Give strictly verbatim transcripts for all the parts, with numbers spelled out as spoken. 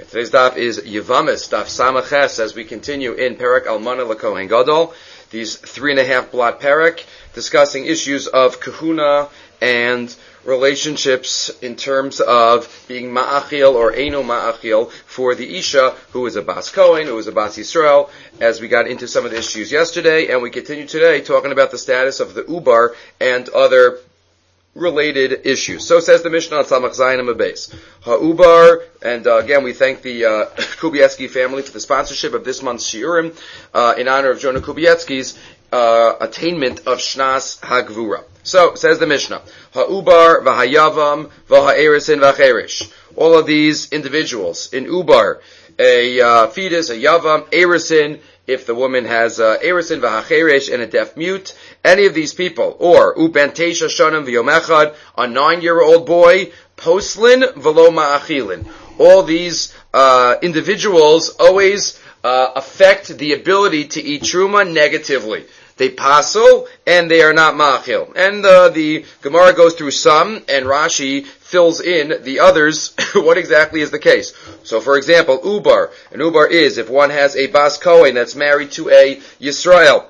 Today's daf is Yevamis, daf Samaches, as we continue in Perek Almana LaKohen Gadol, these three and a half blot Perek, discussing issues of kahuna and relationships in terms of being ma'achil or eino ma'achil for the Isha who is a Bas Kohen, who is a Bas Yisrael, as we got into some of the issues yesterday, and we continue today talking about the status of the Ubar and other related issues. So says the Mishnah on Samach Zayin and Mabes. Ha'ubar, and uh, again we thank the uh, Kubietsky family for the sponsorship of this month's Shiurim uh, in honor of Jonah Kubietsky's uh, attainment of Shnas HaGvura. So says the Mishnah, Ha'ubar v'hayavam v'ha'erisin v'cherish. All of these individuals in Ubar, a uh, fetus, a yavam, erisin, if the woman has uh, erisin v'hacheresh and a deaf mute, any of these people, or uben teisha shanim v'yom a nine-year-old boy, poslin v'lo ma'achilin. All these uh, individuals always uh, affect the ability to eat truma negatively. They pasel and they are not ma'achil. And uh, the Gemara goes through some, and Rashi fills in the others, what exactly is the case. So for example, Ubar. An Ubar is if one has a Bas Kohen that's married to a Yisrael,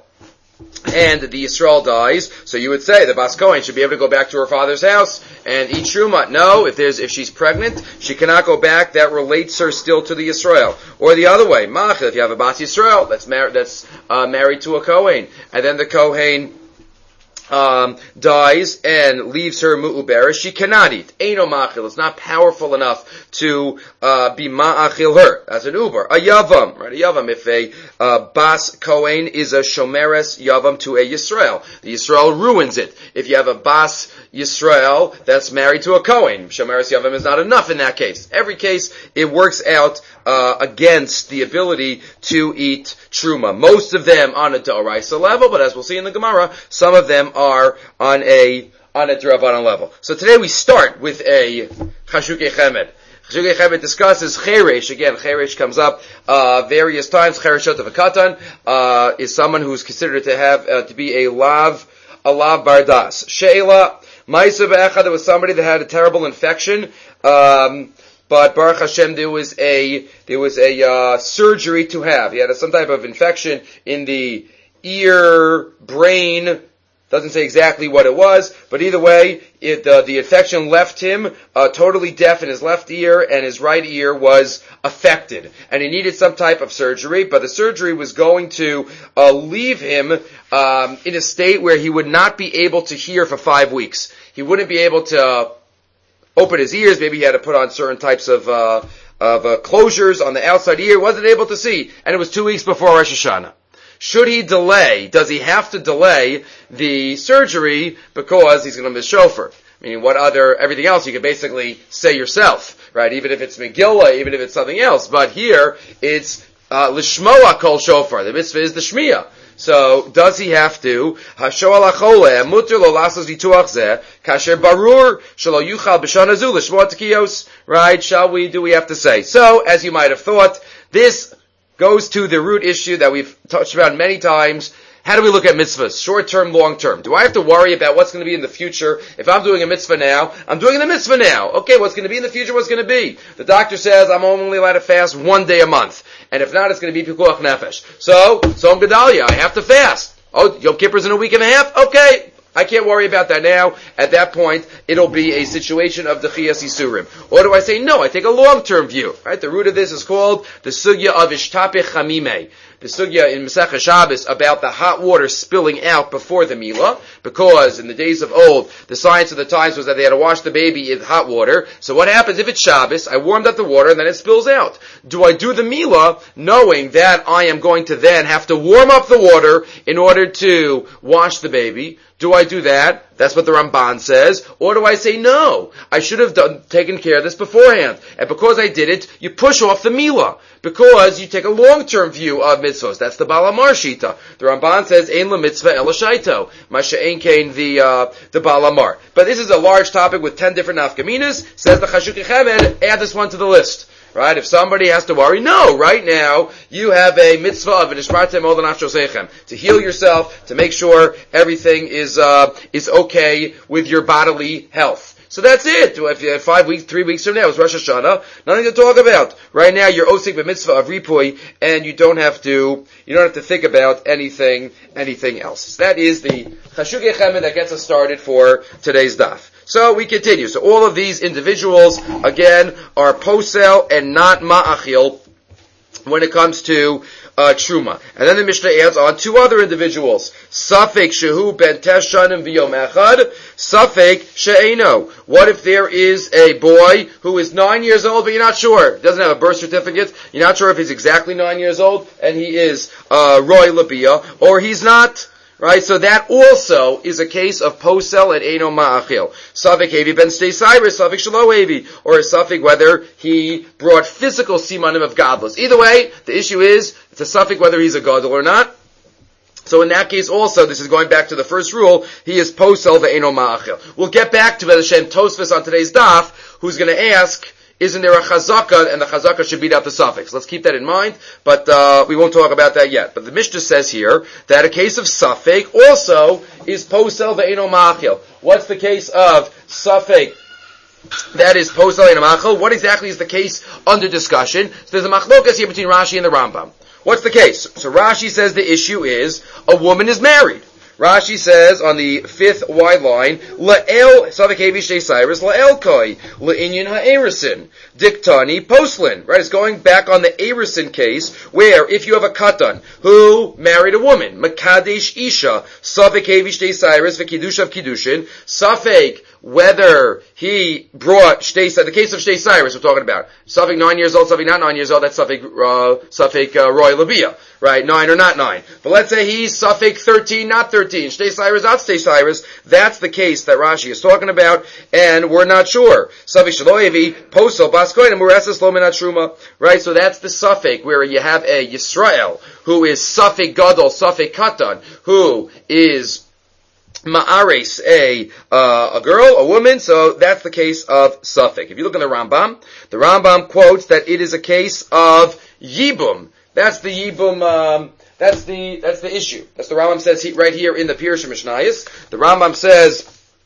and the Yisrael dies, so you would say the Bas Kohen should be able to go back to her father's house and eat truma. No, if there's if she's pregnant, she cannot go back. That relates her still to the Yisrael. Or the other way, Machil, if you have a Bas Yisrael that's married that's uh, married to a Kohen, and then the Kohen Um, dies and leaves her mu'ubera, she cannot eat. Eino ma'achil. It's not powerful enough to uh, be ma'achil her. That's an uber. A yavam, right? A yavam. If a uh, Bas Kohen is a shomeres yavam to a Yisrael, the Yisrael ruins it. If you have a Bas Yisrael that's married to a Kohen, shomeres yavam is not enough in that case. Every case, it works out uh, against the ability to eat truma. Most of them on a d'oraisa level, but as we'll see in the Gemara, some of them are on a on a D'Rabbanan level. So today we start with a Chashukei Chemed. Chashukei Chemed discusses Cheresh. Again, Cheresh comes up uh, various times. Chereshot of a Katan uh, is someone who's considered to have uh, to be a lav a lav bardas. Sheila Ma'isa be'echad, there was somebody that had a terrible infection. Um, But Baruch Hashem, there was a there was a uh, surgery to have. He had a, some type of infection in the ear, brain. Doesn't say exactly what it was, but either way, it, uh, the infection left him uh, totally deaf in his left ear, and his right ear was affected. And he needed some type of surgery, but the surgery was going to uh, leave him um, in a state where he would not be able to hear for five weeks. He wouldn't be able to open his ears. Maybe he had to put on certain types of uh, of uh, closures on the outside ear. Wasn't able to see, and it was two weeks before Rosh Hashanah. Should he delay? Does he have to delay the surgery because he's going to miss shofar? I mean, what other everything else you can basically say yourself, right? Even if it's Megillah, even if it's something else. But here it's uh, lishmoa kol shofar. The mitzvah is the shmiya. So, does he have to? Hashoal achole, mutter lo lasos vituach zeh, kasher barur, shelo yuchal b'shana zu, l'shmoa tekiyos, right? Shall we, do we have to say? So, as you might have thought, this goes to the root issue that we've touched about many times. How do we look at mitzvahs? Short term, long term. Do I have to worry about what's going to be in the future? If I'm doing a mitzvah now, I'm doing the mitzvah now. Okay, what's going to be in the future? What's going to be? The doctor says I'm only allowed to fast one day a month. And if not, it's going to be pikuach nefesh. So, Tzom Gedalia, I have to fast. Oh, Yom Kippur's in a week and a half? Okay. I can't worry about that now. At that point, it'll be a situation of Dechiyas Yisurim. Or do I say, no, I take a long-term view, right? The root of this is called the Sugya of Ishtapich Chamimei. The Sugya in Masechah Shabbos about the hot water spilling out before the Milah, because in the days of old, the science of the times was that they had to wash the baby in hot water. So what happens if it's Shabbos? I warmed up the water and then it spills out. Do I do the Milah knowing that I am going to then have to warm up the water in order to wash the baby? Do I do that? That's what the Ramban says. Or do I say, no, I should have done, taken care of this beforehand. And because I did it, you push off the Milah. Because you take a long-term view of mitzvahs. That's the Baal Amar Shita. The Ramban says, Ein la mitzvah ela shaito. Masha ein kain the, uh, the Baal Amar. But this is a large topic with ten different nafkaminas. Says the Chashukei Chemed, add this one to the list. Right? If somebody has to worry, no, right now, you have a mitzvah of v'nishmartem ol nafshosechem, to heal yourself, to make sure everything is, uh, is okay with your bodily health. So that's it. If you have five weeks, three weeks from now, it's Rosh Hashanah, nothing to talk about. Right now, you're osik b'mitzvah of ripui, and you don't have to, you don't have to think about anything, anything else. That is the Chashugei Chemed that gets us started for today's daf. So we continue. So all of these individuals, again, are posel and not ma'achil when it comes to uh, truma. And then the Mishnah adds on two other individuals. Safek shehu ben teshanim v'yom echad. Safek she'eno. What if there is a boy who is nine years old, but you're not sure? Doesn't have a birth certificate. You're not sure if he's exactly nine years old, and he is uh, Roy Labia, or he's not. Right, so that also is a case of posel and eno ma'achil. Safek hevi ben stay cyrus, safek shelo hevi, or a safek whether he brought physical simanim of godless. Either way, the issue is, it's a safek whether he's a gadol or not. So in that case also, this is going back to the first rule, he is posel ve'eno ma'achil. We'll get back to Hashem Tosfos on today's daf, who's going to ask, isn't there a chazaka, and the chazaka should beat out the suffix. Let's keep that in mind, but uh, we won't talk about that yet. But the Mishnah says here that a case of suffix also is posel ve'eno ma'achil. What's the case of suffix? That is posel ve'eno ma'achil. What exactly is the case under discussion? So there's a machlokas here between Rashi and the Rambam. What's the case? So Rashi says the issue is a woman is married. Rashi says on the fifth wide line, La'el, Savik Hevi Shtei Cyrus, La'el Koi, La'inyan Ha'erisin, Diktani Poslin. Right, it's going back on the Erisin case, where if you have a katan who married a woman, Makadesh Isha, Savik Hevi Shtei Cyrus, V'Kiddush of Kiddushin, Safek, whether he brought Shtei, the case of Shtei Cyrus we're talking about, Safek nine years old, Safek not nine years old, that's Safek, uh, Safek uh, Roy Labia, right, nine or not nine. But let's say he's Safek thirteen, not thirteen, Shtei Cyrus, not Shtei Cyrus, that's the case that Rashi is talking about, and we're not sure. Safek Shaloyevi, Posel, Baskoin, and Mureses Lomenat Truma, right, so that's the Safek, where you have a Yisrael, who is Safek Gadol, Safek Katan, who is Ma'ares, a, uh, a girl, a woman, so that's the case of Safek. If you look in the Rambam, the Rambam quotes that it is a case of Yibum. That's the Yibum, um, that's the, that's the issue. That's the Rambam says he, right here in the Pirush Mishnayos. The Rambam says,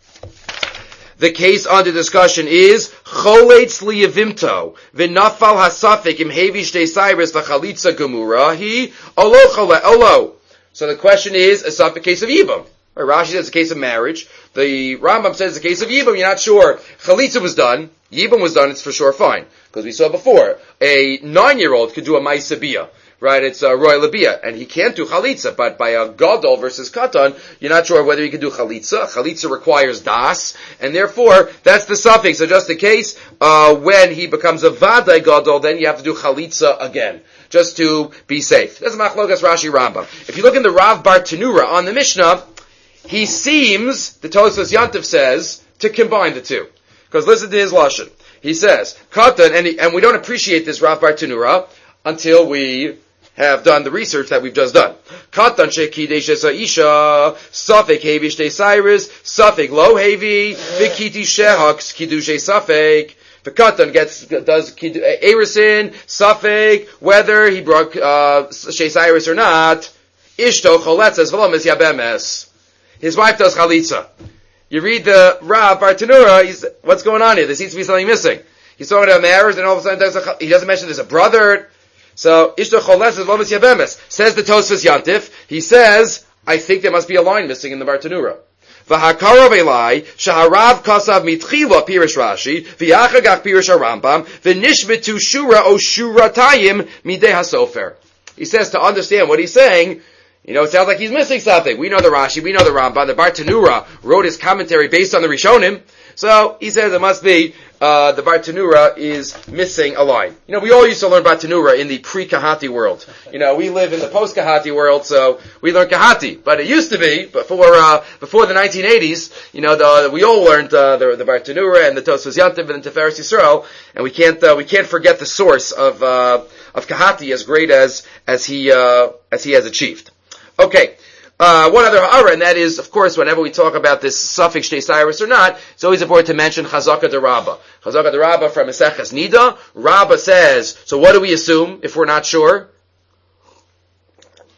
the case under discussion is Choletz liyavimto v'nafal hasafek im hevi shtei cyrus v'chalitza gemura he olo chole olo. So the question is a safek case of Yibum. Right, Rashi says it's a case of marriage. The Rambam says it's a case of Yibum. You're not sure. Chalitza was done. Yibum was done. It's for sure fine. Because we saw before, a nine-year-old could do a Maisa Bia. Right? It's a Roy Labia. And he can't do Chalitza. But by a Gadol versus Katan, you're not sure whether he can do Chalitza. Chalitza requires Das. And therefore, that's the suffix. So just in case, uh, when he becomes a Vadai Gadol, then you have to do Chalitza again. Just to be safe. That's Machlokas Rashi Rambam. If you look in the Rav Bar Tanura on the Mishnah, he seems, the Tosfos Yantif says, to combine the two. Because listen to his lashon. He says, Katan, and, he, and we don't appreciate this Rav Bar Tanura until we have done the research that we've just done. Katan shekidesh esa isha, safek hevi shtei cyrus, safek lo hevi, v'kiti shehaks kidushe safek. The Katan gets, does Erisin, safek, whether he brought, uh, shtei cyrus or not, ishto choletzes v'lo mis yabemes. His wife does chalitza. You read the Rav Bar Tanura, he's, what's going on here? There seems to be something missing. He's talking about marriage, and all of a sudden does a, he doesn't mention there's a brother. So, Ishto Choles is Lomis Yabemes. Says the Tosfos Yantif, he says, I think there must be a line missing in the Bar Tanura. V'hakarov elai, shaharav kasav mitchila pirish Rashi, v'yachagach pirish Rambam, v'nishmetu shura o shuratayim midei hasofer. He says to understand what he's saying, you know, it sounds like he's missing something. We know the Rashi, we know the Rambam. The Bar Tanura wrote his commentary based on the Rishonim. So, he says it must be, uh, the Bar Tanura is missing a line. You know, we all used to learn Bar Tanura in the pre-Kahati world. You know, we live in the post-Kahati world, so we learn Kahati. But it used to be, before, uh, before the nineteen eighties, you know, the, we all learned, uh, the, the Bar Tanura and the Tosfos Yantiv and the Tiferes Yisrael, and we can't, uh, we can't forget the source of, uh, of Kahati as great as, as he, uh, as he has achieved. Okay, uh, one other ha'ara, and that is, of course, whenever we talk about this suffix shtei cyrus or not, it's always important to mention Chazaka de Rabbah. Chazaka de Rabbah from Maseches Nida. Rabbah says, so what do we assume if we're not sure?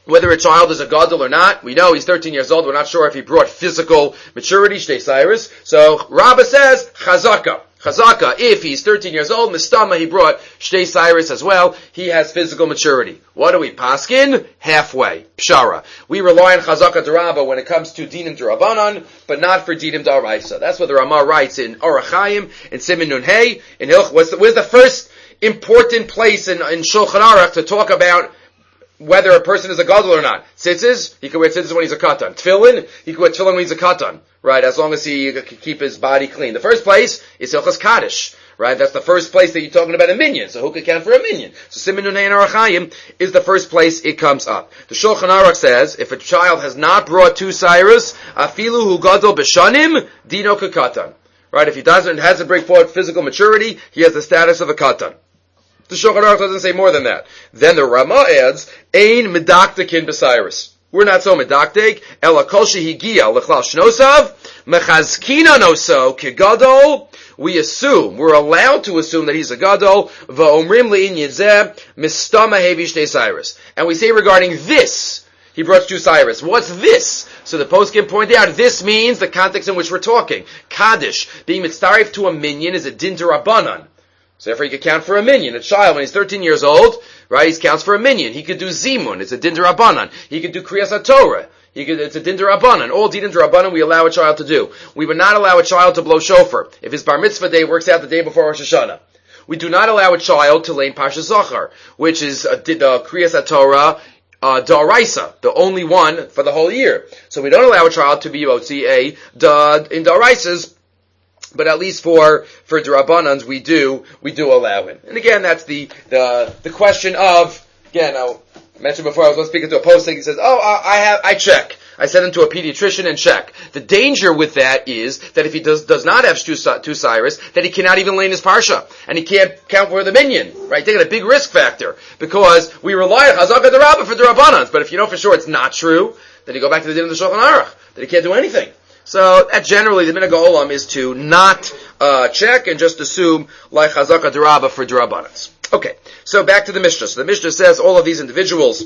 whether a child is a gadol or not. We know he's thirteen years old. We're not sure if he brought physical maturity, Shtei Cyrus. So Rabbah says, chazaka. Chazaka, if he's thirteen years old, Mistama, he brought Shtei Cyrus as well. He has physical maturity. What do we paskin? Halfway. Pshara. We rely on Chazaka D'Rabba when it comes to Dinim D'Rabbanan, but not for Dinim D'Oraisa. That's what the Ramah writes in Orach Chaim, in Siman Nun Hey, in Hilch. What's the, where's the first important place in, in Shulchan Aruch to talk about whether a person is a gadol or not? Tzitzis, he can wear tzitzis when he's a katan. Tefillin, he can wear tefillin when he's a katan. Right, as long as he can keep his body clean. The first place is Hilchas Kaddish. Right, that's the first place that you're talking about a minyan. So who could count for a minyan? So Siman Nun Hey and Orach Chaim is the first place it comes up. The Shulchan Aruch says, if a child has not brought two Cyrus, afilu hu gadol b'shanim, dino kekatan. Right, if he doesn't, hasn't bring forward physical maturity, he has the status of a katan. The Shulchan Aruch doesn't say more than that. Then the Ramah adds, ein medaktekin b'Cyrus. We're not so medaktek. Ela kol shehigia lechlal shnosav mechazkina noso kegadol. We assume, we're allowed to assume that he's a gadol. Va'omrim le'inyin zeh mistama hevi Shtei Cyrus. And we say regarding this, he brought two Cyrus. What's this? So the poskim point out, this means the context in which we're talking. Kaddish, being mitzaref to a minyan, is a din d'Rabbanan. So therefore he could count for a minyan. A child, when he's thirteen years old, right, he counts for a minyan. He could do zimun, it's a din d'Rabbanan. He could do kriyas HaTorah, he could, it's a din d'Rabbanan. All din d'Rabbanan we allow a child to do. We would not allow a child to blow shofar if his bar mitzvah day works out the day before Rosh Hashanah. We do not allow a child to learn Parsha Zachar, which is a, a kriyas HaTorah, Uh, D'Oraisa, the only one for the whole year. So we don't allow a child to be Yotzi a da, in D'Oraisas, but at least for for D'Rabbanans we do we do allow him. And again, that's the the the question of, again, I mentioned before, I was once speaking to a posting, he says, oh, I have I check. I send him to a pediatrician and check. The danger with that is that if he does does not have two, two Cyrus, that he cannot even learn his parsha, and he can't count for the minyan, right? Taking a big risk factor, because we rely on Chazaka D'Rabba for D'Rabbanans, but if you know for sure it's not true, then you go back to the din of the Shulchan Aruch, that he can't do anything. So that generally, the minhag ha'olam is to not uh, check and just assume like Chazaka D'Rabba for D'Rabbanans. Okay, so back to the Mishnah. So the Mishnah says all of these individuals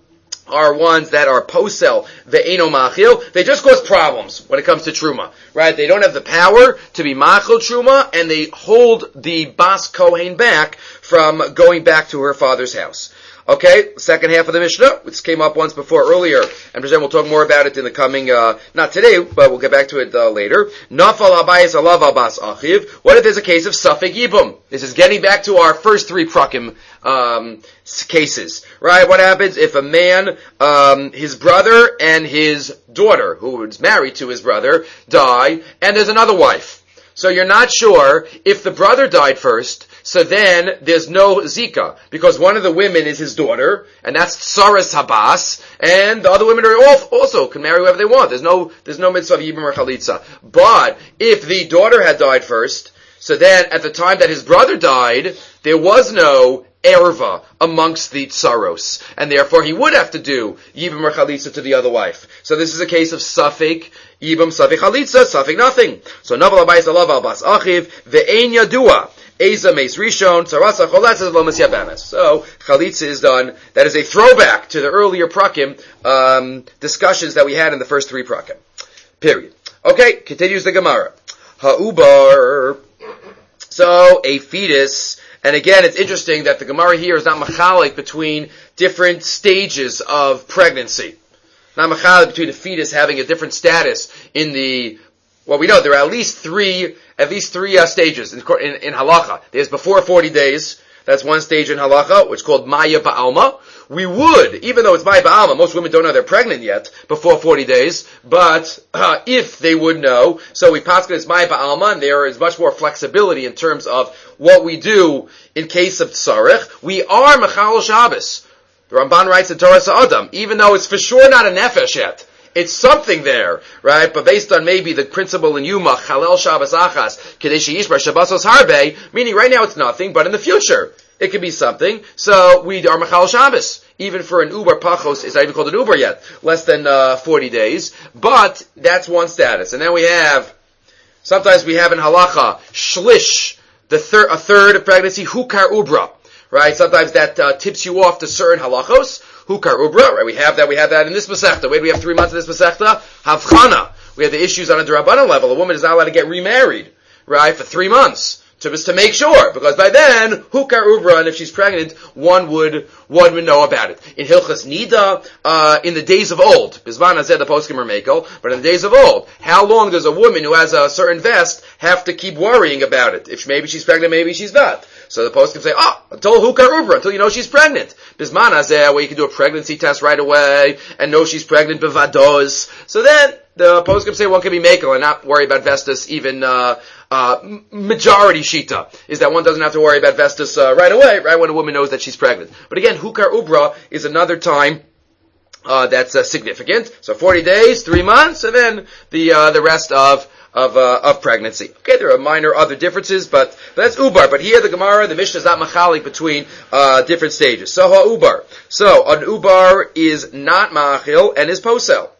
are ones that are posel ve'eno machil. They just cause problems when it comes to truma, right? They don't have the power to be machil truma, and they hold the bas kohen back from going back to her father's house. Okay, second half of the Mishnah, which came up once before earlier, and we'll talk more about it in the coming, uh, not today, but we'll get back to it uh, later. Nafal abayis alav abas achiv. What if there's a case of safek yibum? This is getting back to our first three prakim um, cases, right? What happens if a man, um, his brother and his daughter, who is married to his brother, die, and there's another wife. So you're not sure if the brother died first, so then there's no zika, because one of the women is his daughter, and that's tsaras habas, and the other women are also can marry whoever they want. There's no there's no mitzvah of yibum or chalitza. But if the daughter had died first, so then at the time that his brother died, there was no erva amongst the tsaros, and therefore he would have to do yibum or chalitza to the other wife. So this is a case of safek yibum, safek chalitza, safek nothing. So naval abayis alav albas achiv ve'ein yadua. Eza meis rishon, tzarasa choletzes lo mesyabemes. So, chalitza is done. That is a throwback to the earlier prakim, um, discussions that we had in the first three prakim. Period. Okay, continues the Gemara. Ha'ubar. So, a fetus, and again, it's interesting that the Gemara here is not machalik between different stages of pregnancy. Not machalik between the fetus having a different status in the, well, we know there are at least three, at least three uh, stages in, in, in halacha. There's before forty days. That's one stage in halacha, which is called Maya Ba'alma. We would, even though it's Maya Ba'alma, most women don't know they're pregnant yet before forty days, but uh, if they would know, so we paskin it's Maya Ba'alma, and there is much more flexibility in terms of what we do in case of tzarech. We are Mechal Shabbos. The Ramban writes in Torah Sa'adam, even though it's for sure not a nefesh yet. It's something there, right? But based on maybe the principle in Yuma, Chalel Shabbos Achas, Kadeshi Yishbar Shabbosos Harbe, meaning right now it's nothing, but in the future it could be something. So we are Machal Shabbos. Even for an Uber Pachos, it's not even called an Uber yet, less than uh, forty days. But that's one status. And then we have, sometimes we have in Halacha, Shlish, the thir- a third of pregnancy, Hukar Ubra. right? Sometimes that uh, tips you off to certain halachos. Hukar ubra, right? We have that. We have that in this masechta. Wait, we have three months in this masechta. Havchana. We have the issues on a D'Rabbanan level. A woman is not allowed to get remarried, right, for three months. To, to make sure, because by then, hukar ubra, and if she's pregnant, one would, one would know about it. In Hilchas Nida, uh, in the days of old, Bizman Hazeh the poskim are makel, but in the days of old, how long does a woman who has a certain vest have to keep worrying about it? If maybe she's pregnant, maybe she's not. So the poskim say, oh, until hukar ubra, until you know she's pregnant. Bizman Hazeh, where you can do a pregnancy test right away, and know she's pregnant bevados. So then, the poskim say one can be makel and not worry about vestus even, uh, Uh, majority shita is that one doesn't have to worry about vestus uh, right away, right when a woman knows that she's pregnant. But again, hukar ubra is another time uh, that's uh, significant. So forty days, three months, and then the uh, the rest of of uh, of pregnancy. Okay, there are minor other differences, but, but that's ubar. But here the Gemara, the Mishnah is not machalik between uh, different stages. So ha ubar. So an ubar is not machil and is posel.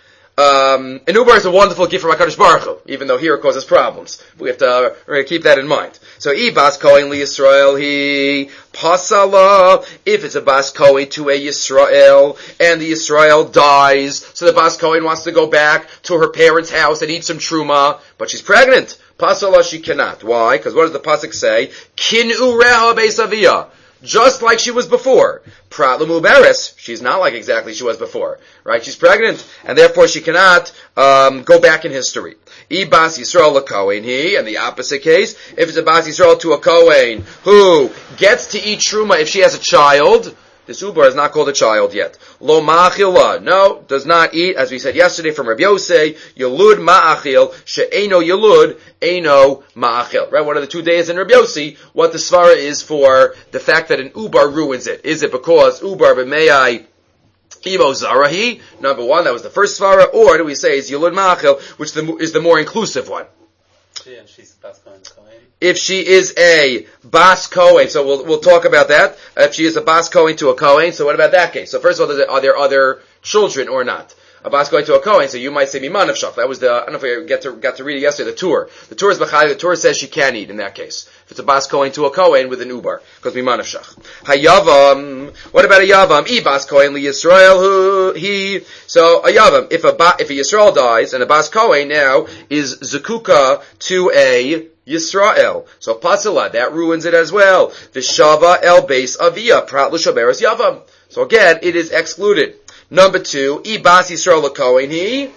Um, an ubar is a wonderful gift from HaKadosh Baruch Hu, even though here it causes problems. We have to, uh, we're gonna keep that in mind. So, I bas kohen li Yisrael, he pasala, if it's a bas kohen to a Yisrael, and the Yisrael dies, so the bas kohen wants to go back to her parents' house and eat some truma, but she's pregnant. Pasala, she cannot. Why? Because what does the pasuk say? Kin ureha beisaviyah. Just like she was before. Prat l'muberes, she's not like exactly she was before. Right? She's pregnant, and therefore she cannot um, go back in history. I bas Yisrael l'kohen he, and the opposite case, if it's a bas Yisrael to a kohen who gets to eat truma if she has a child, this ubar is not called a child yet. Lo ma'achila, no, does not eat, as we said yesterday from Rabbi Yosei, yelud ma'achil, she'eno yelud, eno ma'achil. Right, one of the two days in Rabbi Yosei, what the svara is for the fact that an ubar ruins it. Is it because ubar b'mei imo zarahi, number one, that was the first svara, or do we say is yelud ma'achil, which the, is the more inclusive one? Yeah, and she's bas kohen. If she is a bas kohen, so we'll we'll talk about that. If she is a bas kohen to a kohen, so what about that case? So first of all, are there other children or not? A bas kohen to a kohen, so you might say miman of shach. That was the, I don't know if I get to got to read it yesterday. The tour, the tour is b'chai. The tour says she can eat in that case. If it's a bas kohen to a kohen with an ubar, because miman of shach. Hayavam. What about a yavam? I bas kohen li Yisrael who he. So a yavam. If a ba, if a Yisrael dies and a bas kohen now is zakuka to a Yisrael. So pasala, that ruins it as well. V'shava el beis avia, prat l'shaberes yavam. So again, it is excluded. Number two, I bas Yisrael l'kohen he.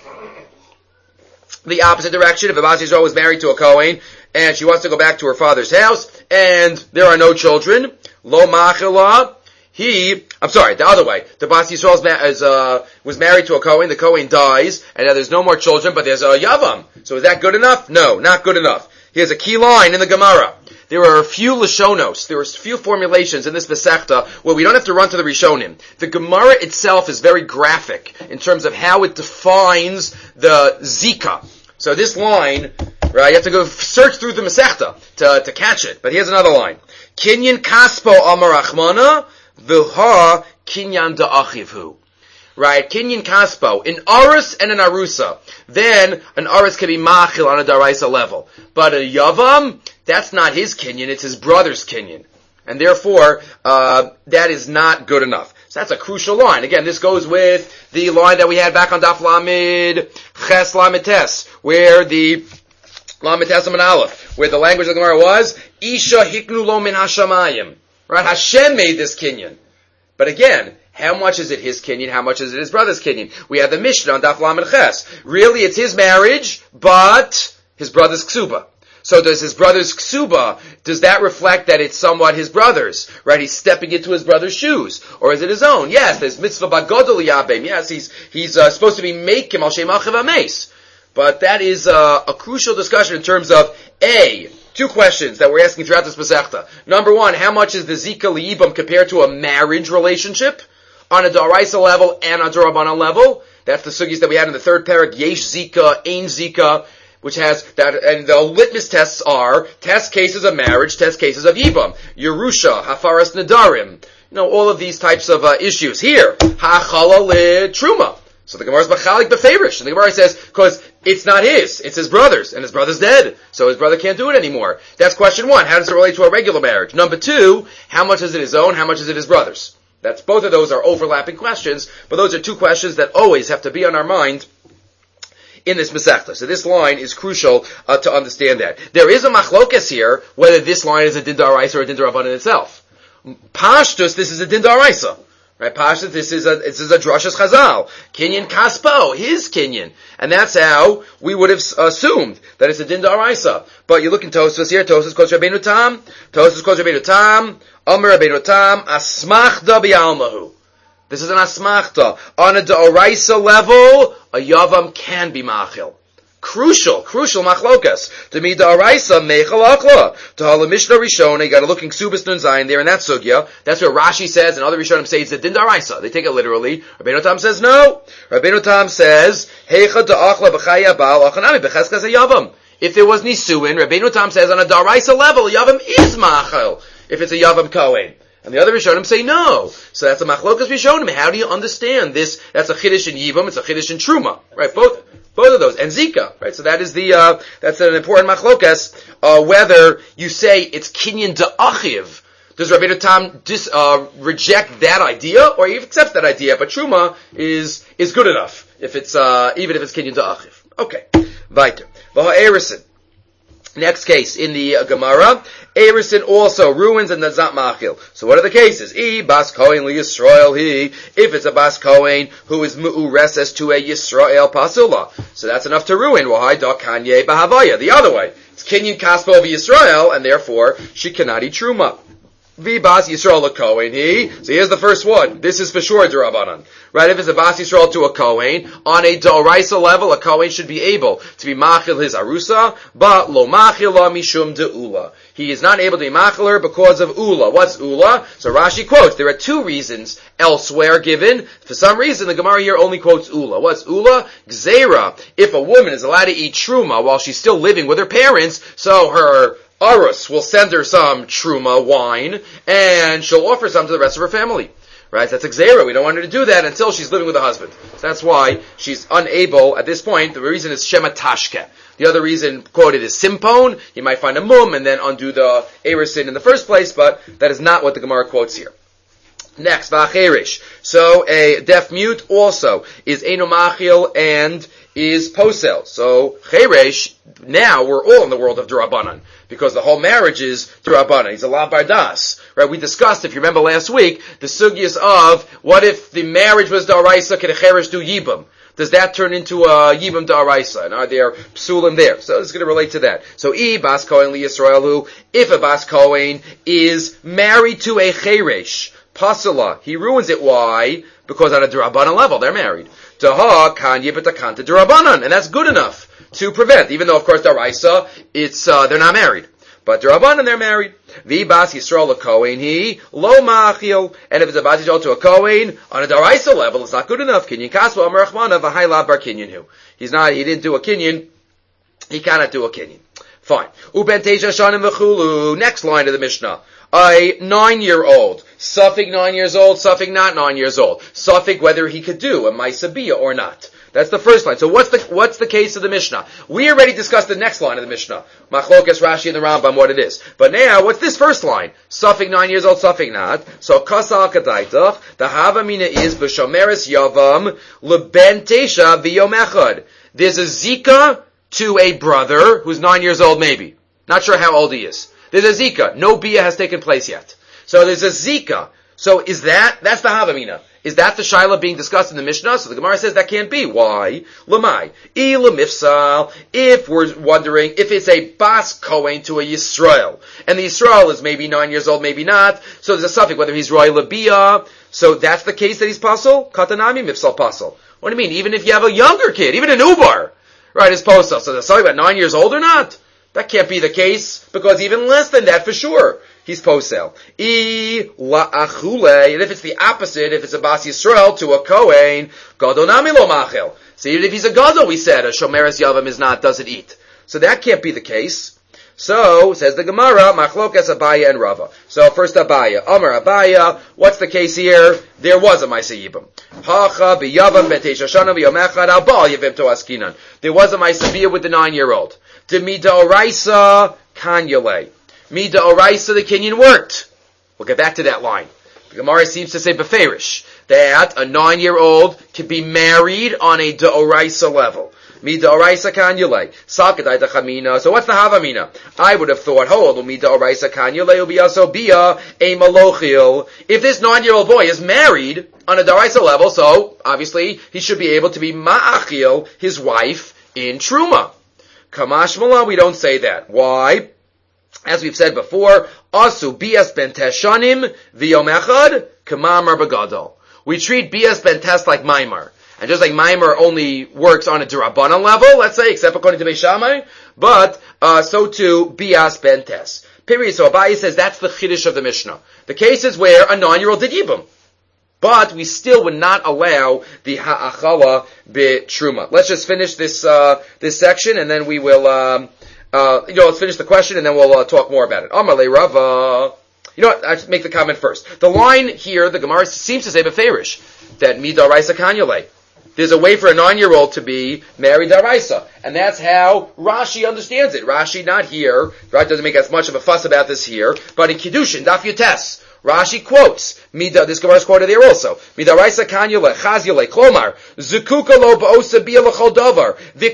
The opposite direction, if a bas Yisrael was married to a kohen, and she wants to go back to her father's house, and there are no children, lo machila, he, I'm sorry, the other way. The bas Yisrael ma- is, uh, was married to a kohen, the kohen dies, and now there's no more children, but there's a yavam. So is that good enough? No, not good enough. Here's a key line in the Gemara. There are a few Lashonos, there are a few formulations in this Masechta where we don't have to run to the Rishonim. The Gemara itself is very graphic in terms of how it defines the Zika. So this line, right, you have to go search through the Masechta to, to catch it. But here's another line. Kinyan kaspo amar achmana, v'ha kinyan da'achivhu. Right, kinyan kaspo, an aris and an arusa. Then an aris can be machil on a daraisa level, but a yavam, that's not his kinyan; it's his brother's kinyan, and therefore uh, that is not good enough. So that's a crucial line. Again, this goes with the line that we had back on Daf Lamed Ches Lamed Tes, where the Lamed Tes Amud Aleph, where the language of the Gemara was Isha hiknu lo min hashamayim. Right, Hashem made this kinyan, but again, how much is it his kinyan? How much is it his brother's kinyan? We have the Mishnah on Daf Lamed Ches. Really, it's his marriage, but his brother's ksuba. So does his brother's ksuba, does that reflect that it's somewhat his brother's? Right? He's stepping into his brother's shoes. Or is it his own? Yes, there's mitzvah bagodol yabem. Yes, he's, he's uh, supposed to be making al shem achiv ames. But that is uh, a crucial discussion in terms of A, two questions that we're asking throughout this Masechta. Number one, how much is the Zika Li'ibam compared to a marriage relationship? On a Daraisa level and on a D'Rabbanan level. That's the sugis that we had in the third parak, Yesh Zika, Ein Zika, which has that, and the litmus tests are test cases of marriage, test cases of Yibam, Yerusha, Hafaras Nadarim, you know, all of these types of uh, issues. Here, Hachala le Truma. So the Gemara is Bachalik Beferish. And the Gemara says, because It's not his, it's his brother's, and his brother's dead, so his brother can't do it anymore. That's question one. How does it relate to a regular marriage? Number two, how much is it his own, how much is it his brother's? That's, both of those are overlapping questions, but those are two questions that always have to be on our mind in this Masechta. So this line is crucial uh, to understand that. There is a machlokas here, whether this line is a din d'oraisa or a din d'rabbanan itself. Pashtus, this is a din d'oraisa. Right, Pashtus, this is a, this is a drashas chazal. Kinyan kaspo, his kinyan. And that's how we would have assumed that it's a din d'oraisa. But you look in Tosfos here, Tosfos quotes Rabbeinu Tam, Tosfos quotes Rabbeinu Tam, Omer Rabbeinu Tam, asmachta bi'almahu. This is an asmachta. On a d'oraisa level, a yavam can be machil. Crucial, crucial machlokas. To me, d'oraisa mechal achla. To hala Mishnah Rishona, you got to look in Ksubas Nun Zayin there in that sugya. That's where Rashi says, and other Rishonim say it's the din d'oraisa. They take it literally. Rabbeinu Tam says no. Rabbeinu Tam says, heicha d'achla b'chaya ba'al achanami b'cheskas yavam. If there was nisuin, Rabbeinu Tam says on a d'oraisa level, yavam is machil. If it's a yavam kohen. And the other Rishonim say no. So that's a machlokas Rishonim. How do you understand this? That's a chiddush in Yivam, it's a chiddush in Truma. Right? Both, both of those. And Zika. Right? So that is the, uh, that's an important machlokas, uh, whether you say it's kinyan da'achiv. Does Rabbeinu Tam dis, uh, reject that idea, or he accepts that idea? But Truma is, is good enough. If it's, uh, even if it's kinyan da'achiv. Okay. Weiter. V'ha Erison. Next case in the uh, Gemara, Erison also ruins and does not machil. So what are the cases? E bas kohen li Yisrael he. If it's a bas kohen who is mu'ureses to a Yisrael pasula, so that's enough to ruin. Why da kanye bahavaya? The other way, it's kinyan kaspo of Yisrael, and therefore she cannot eat truma. V'bas Yisrael a Kohen he. So here's the first one. This is for sure d'Rabbanan. Right? If it's a Bas Yisrael to a Kohen, on a d'oraisa level, a Kohen should be able to be machil his arusa, but lo machil la mishum de'ula. He is not able to be machil her because of ula. What's ula? So Rashi quotes, there are two reasons elsewhere given. For some reason, the Gemara here only quotes ula. What's ula? Gzeira. If a woman is allowed to eat truma while she's still living with her parents, so her Arus will send her some truma wine, and she'll offer some to the rest of her family. Right? That's Xera. We don't want her to do that until she's living with a husband. So that's why she's unable, at this point, the reason is Shema Tashke. The other reason quoted is Simpon. You might find a mum and then undo the Erison in the first place, but that is not what the Gemara quotes here. Next, V'acherish. So a deaf mute also is Eino Machil and is Posel. So Cheresh, now we're all in the world of D'Rabbanan, because the whole marriage is D'Rabbanan. He's a La Bardas. Right? We discussed, if you remember last week, the sugyas of what if the marriage was D'Oraisa, can a Cheresh do Yibam? Does that turn into a Yibam D'Oraisa? And are there Psulim there? So it's going to relate to that. So E, Bas Kohen Li Yisraelu, if a Bas Kohen is married to a Cheresh, Pasala, he ruins it. Why? Because on a D'Rabbanan level, they're married. Daha kanye b'takanta D'Rabbanan, and that's good enough to prevent. Even though, of course, D'Oraisa, it's uh, they're not married, but D'Rabbanan they're married. V'bas Yisrael a Kohen he lo machil, and if it's a bas Yisrael to a Kohen on a D'Oraisa level, it's not good enough. Kinyan kasva amar Rachmana v'hayla bar kinyan hu. He's not. He didn't do a kinyan. He cannot do a kinyan. Fine. Uben teisha shanim v'chulu. Next line of the Mishnah. A nine-year-old, suffix nine years old, suffix not nine years old, suffix whether he could do a Maisabiyah or not. That's the first line. So what's the what's the case of the Mishnah? We already discussed the next line of the Mishnah, Machlokas Rashi and the Rambam, what it is. But now, what's this first line? Suffix nine years old, suffix not. So Kasal Kadaitach, the Havamina is B'Shomeres Yavam Leben Tesha V'Yom Echad. There's a Zika to a brother who's nine years old, maybe. Not sure how old he is. There's a Zika. No Bia has taken place yet. So there's a Zika. So is that, that's the Havamina. Is that the Shaila being discussed in the Mishnah? So the Gemara says that can't be. Why? Lamai. I lemifsal. If we're wondering if it's a Bas Kohen to a Yisrael, and the Yisrael is maybe nine years old, maybe not, so there's a suffix whether he's Roy Labia, so that's the case that he's Pasal? Katanami Mifsal Pasal. What do you mean? Even if you have a younger kid, even an Ubar, right, is Pasal. So there's something about nine years old or not? That can't be the case, because even less than that, for sure, he's posel. I la achule, and if it's the opposite, if it's a Bas Yisrael to a Kohen, Gadonami lo machel. So even if he's a Gadol, we said, a Shomeres Yavam is not, doesn't eat. So that can't be the case. So, says the Gemara, Machlokas Abaya and Rava. So, first Abaya. Amar Abaya, what's the case here? There was a Maisa Yibam. Hacha biyavam betesha shana biyomechad al bal yivim to askinan. There was a Maisa Biyah with the nine-year-old. De mida oraisa kanyale. Mida oraisa, the Kenyan worked. We'll get back to that line. The Gemara seems to say beferish, that a nine-year-old can be married on a deoraisa level. Mida oraisa kanyale. Sakadai chamina. So what's the havamina? I would have thought, hold, mida oraisa kanyale will be also bia a malochil. If this nine-year-old boy is married on a deoraisa level, so obviously he should be able to be ma'achil his wife in truma. Kamash Mala, we don't say that. Why? As we've said before, asu bias ben teshanim v'yomechad kamamar bagadol. We treat bias ben tes like maimar. And just like Maimer only works on a Durabanan level, let's say, except according to Beis Shammai, but uh, so too Bias Ben Tes. Period. So Abaye says that's the Chiddush of the Mishnah. The cases where a nine-year-old did Yibam. But we still would not allow the Ha'achala B'Truma. Let's just finish this uh, this section, and then we will, um, uh, you know, let's finish the question, and then we'll uh, talk more about it. Amalei Rava. You know what? I should make the comment first. The line here, the Gemara seems to say Beferish, that Mida Raisa Kanyale. There's a way for a nine-year-old to be married daraisa. And that's how Rashi understands it. Rashi not here, right, doesn't make as much of a fuss about this here, but in Kiddushin, Daf Yutes, Rashi quotes, Mida, this Gemara is quoted there also, Midaraisa kanyule, chazyule, klomar, zukuka lo ba'osa bia l'chol davar,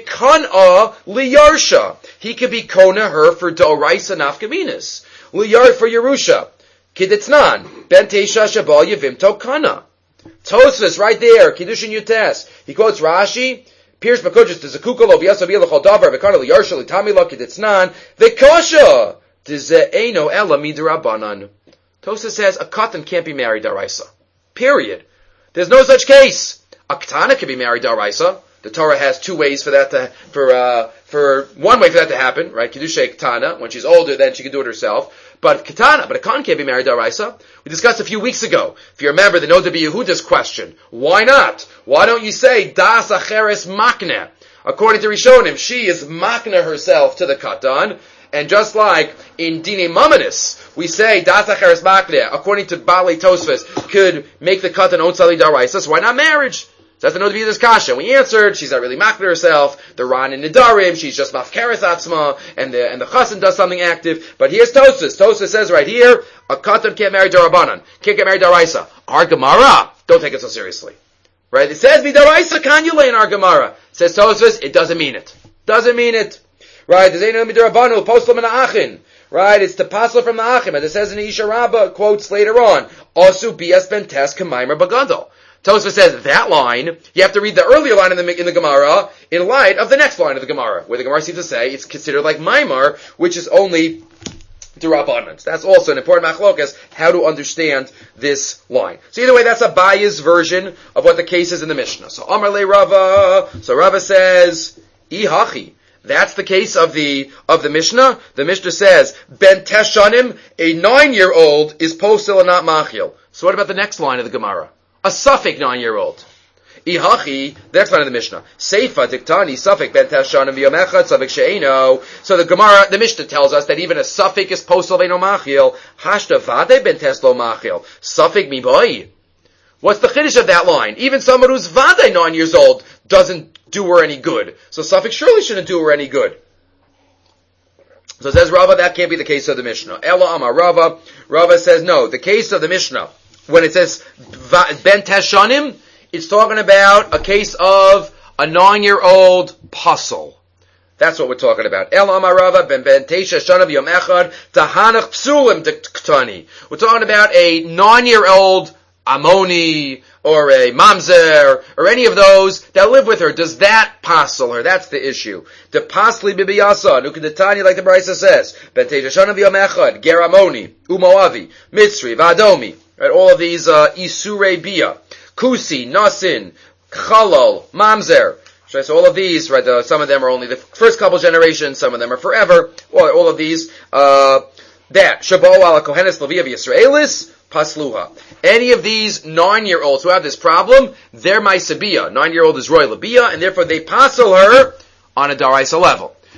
v'kan'a liyarsha. He could be kona her for da'oraisa nafkaminas. Liyar for Yerusha. Kiditznan, ben teisha shabal yavim tokana. Tosfos, right there, Kiddushin Yutes. He quotes Rashi, Piers Makudjus, the Zakukalo, Vyasa Bielachol Davar, Vikana Yarsha, Tamila, Kiditznan, Vikasha, Dizeeno Ella Midrabanan. Tosfos says a katan can't be married daraisa. Period. There's no such case. A katana can be married daraisa. The Torah has two ways for that to, for, uh, for, one way for that to happen, right? Kiddushay katana, when she's older, then she can do it herself. But katana, but a katan can't be married daraisa. We discussed a few weeks ago, if you remember the Noda Yehuda's question. Why not? Why don't you say, Das Acheres Makne? According to Rishonim, she is Makne herself to the katan. And just like in Dine Mamanis, we say, Das Acheres Makne, according to Baalei Tosfos, could make the katan own sali daraisa, so why not marriage? So that's the Noda Yehuda's kasha. We answered, she's not really makner herself. The Ran in Nidarim, she's just mafkeres atzma, and the and the chassan does something active. But here's Tosfos. Tosfos says right here, a katan can't marry darabanan, can't get married daraisa. Our Gemara, don't take it so seriously, right? It says midaraisa kanyule in our Gemara. Says Tosfos, it doesn't mean it. Doesn't mean it, right? There's ain't no midarabanu poslam in achin. Right, it's the pasla from the Achim, as it says in the Isha Rabbah quotes later on. Osu bias ben tes k'maimer bagadol. Tosfos says that line, you have to read the earlier line in the, in the Gemara in light of the next line of the Gemara, where the Gemara seems to say it's considered like Maimar, which is only D'Rabbanan. That's also an important machlokas, how to understand this line. So either way, that's a biased version of what the case is in the Mishnah. So Amar le Rava, so Rava says, Ihachi. That's the case of the of the Mishnah. The Mishnah says, Ben Teshanim, a nine-year-old is postil and not machil. So what about the next line of the Gemara? A suffix nine-year-old. Ihachi, the next line of the Mishnah. Seifa diktani suffix ben teshanim v'yomechad suffix she'eno. So the Gemara, the Mishnah tells us that even a suffix is postil ve'no machil. Hashta vade ben teslo machil. Suffix mi boy. What's the chiddush of that line? Even someone who's vade nine years old doesn't do her any good. So suffix surely shouldn't do her any good. So says Rava, that can't be the case of the Mishnah. Ela Amar Rava. Rava says no. The case of the Mishnah, when it says ben teshanim, it's talking about a case of a nine-year-old puzzle. That's what we're talking about. Ela Amar Rava ben ben tesha shanav yom echad tahanach psulim diktani. We're talking about a nine-year-old Amoni, or a Mamzer, or any of those that live with her. Does that passel her? That's the issue. The pasli bibiyasa, nukadetani, like the Brisa says, ben tejashana v'yom ger Amoni, umoavi, mitzri, vadomi, right, all of these, uh, isurei bia, kusi, nasin, chalal, Mamzer, right, so all of these, right, uh, some of them are only the first couple generations, some of them are forever, all, all of these, uh, that, shabo ala kohenes levia v'yisraelis, pasluha. Any of these nine-year-olds who have this problem, they're my sabia. Nine-year-old is roy labia, and therefore they passel her on a daraisa level.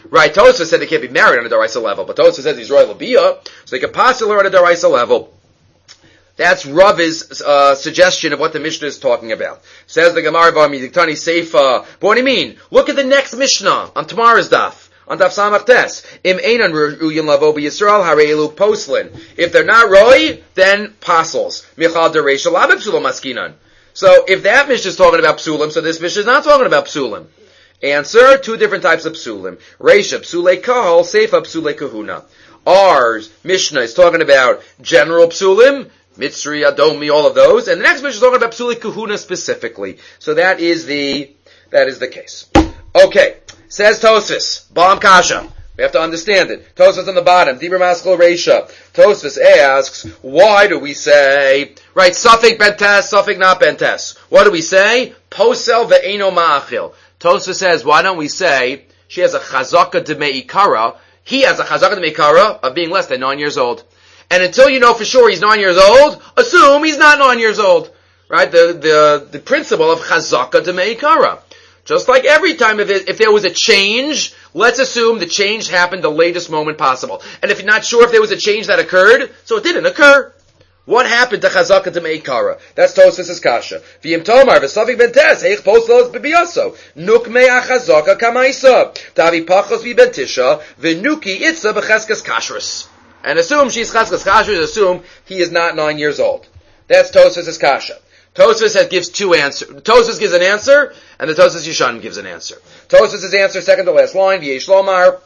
Right, Tosfos said they can't be married on a Daraisa level, but Tosfos says he's Roy Labia, so they can possibly learn on a Daraisa level. That's Rav's uh, suggestion of what the Mishnah is talking about. Says the Gemara B'Amidiktani Seifa. But what do you mean? Look at the next Mishnah on tomorrow's daf. On daf Samach Tes. Im einan ru'yin lavo b'Yisrael harei poslin. If they're not roy, then apostles. Michal dereisha labe psulim maskinan. So if that Mishnah is talking about psulim, so this Mishnah is not talking about psulim. Answer, two different types of psulim. Reisha psulei kahal, seifa psulei kahuna. Ours, Mishnah, is talking about general psulim, Mitzri, Adomi, all of those. And the next Mishnah is talking about Psuli Kahuna specifically. So that is the, that is the case. Okay. Says Tosfos, Balam Kasha. We have to understand it. Tosfos on the bottom, Dibur Maskal Reisha. Tosfos asks, why do we say, right, Safik Bentes, Safik not Bentes. What do we say? Posel ve'eno ma'achil. Tosfos says, why don't we say, she has a Chazaka de Me'ikara, he has a Chazaka de Me'ikara of being less than nine years old. And until you know for sure he's nine years old, assume he's not nine years old. Right? The, the, the principle of chazaka de meikara. Just like every time if, it, if there was a change, let's assume the change happened the latest moment possible. And if you're not sure if there was a change that occurred, so it didn't occur. What happened to chazaka de meikara? That's Tosfos' kasha. V'yim tomar v'savik bentes heich poslos b'biyaso nuk mea chazaka kamaisa tavi pachos v'bentisha v'nuki itza b'cheskas kashrus. And assume she's chaskas kashrus, assume he is not nine years old. That's Tosfos' kasha. Tosfos gives two answers. Tosfos gives an answer, and the Tosfos Yeshanim gives an answer. Tosfos' answer, second to last line, V'yesh lomar,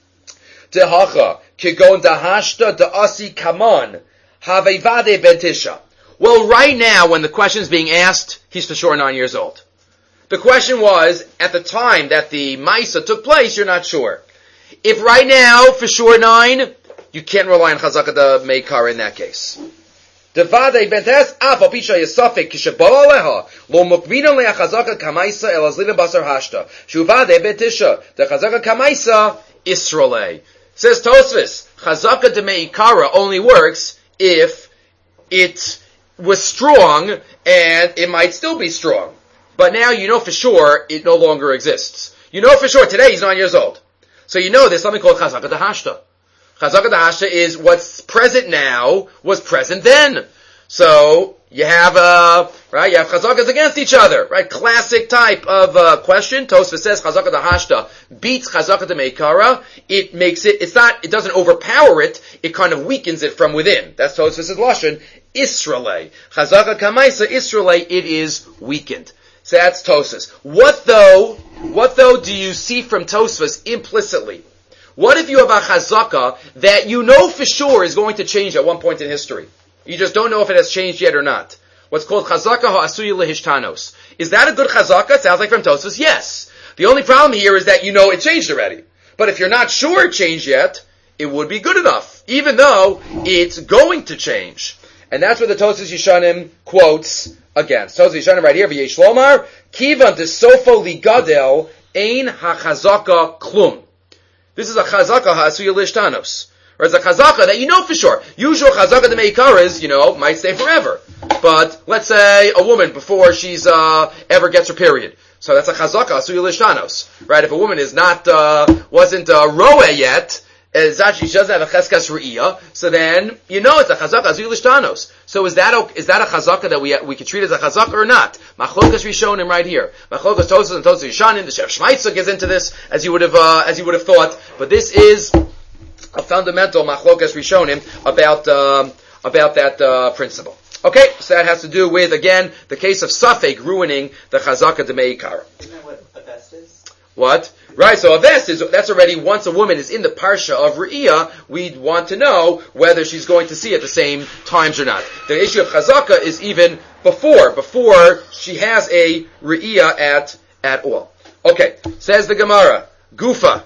Dehacha, Kigon dahashta da'asi kaman, Havevade bentisha. Well, right now, when the question is being asked, he's for sure nine years old. The question was, at the time that the Maisa took place, you're not sure. If right now, for sure nine, you can't rely on Chazaka de Meikar in that case. Devade bentes af apisha yesafik kishabal aleha lo mukvina le Chazaka kamaisa el azlina basar hashta shuvade bentisha the Chazaka kamaisa Israelay. Says Tosfos, Chazaka de Meikara only works if it was strong and it might still be strong. But now you know for sure it no longer exists. You know for sure today he's nine years old. So you know there's something called Chazaka de Hashta. Chazaka Dahasha is what's present now was present then. So you have uh right, you have chazakas against each other, right? Classic type of uh, question. Tosfos says Chazaka Dahashta beats Chazaka de Meikara. It makes it. It's not. It doesn't overpower it. It kind of weakens it from within. That's Tosfos' lashon. Israelay Chazaka Kamaisa Israelay. It is weakened. So that's Tosfos. What though? What though do you see from Tosfos implicitly? What if you have a chazaka that you know for sure is going to change at one point in history? You just don't know if it has changed yet or not. What's called chazaka ha'asuyi lehishtanos. Is that a good chazaka? Sounds like from Tosfos, yes. The only problem here is that you know it changed already. But if you're not sure it changed yet, it would be good enough, even though it's going to change. And that's what the Tosfos Yeshanim quotes against. Tosfos Yeshanim right here, v'yesh lomar, kivan desofo ligadel ein hachazaka klum. This is a chazaka ha'asuya lishtanos. Or it's a chazaka that you know for sure. Usual chazaka de meikar is, you know, might stay forever. But let's say a woman before she's uh ever gets her period. So that's a chazaka ha'asuya lishtanos. Right? If a woman is not, uh wasn't uh, roe yet, is actually, she doesn't have a cheskas re'iyah, so then, you know it's a chazaka ha'asuya lishtanos. So is that a, is that a chazaka that we we can treat as a chazaka or not? Machlokas Rishonim right here. Machlokas Tosfos and Tosfos Yeshanim. The Shef Shmaitza gets into this as you would have uh, as you would have thought. But this is a fundamental Machlokas Rishonim about um, about that uh, principle. Okay, so that has to do with again the case of Safek ruining the chazaka de meikar. Isn't that what a vest is? What? Right, so a vest is, that's already, once a woman is in the parsha of Re'iyah, we'd want to know whether she's going to see at the same times or not. The issue of Chazaka is even before, before she has a Re'iyah at, at all. Okay, says the Gemara, Gufa.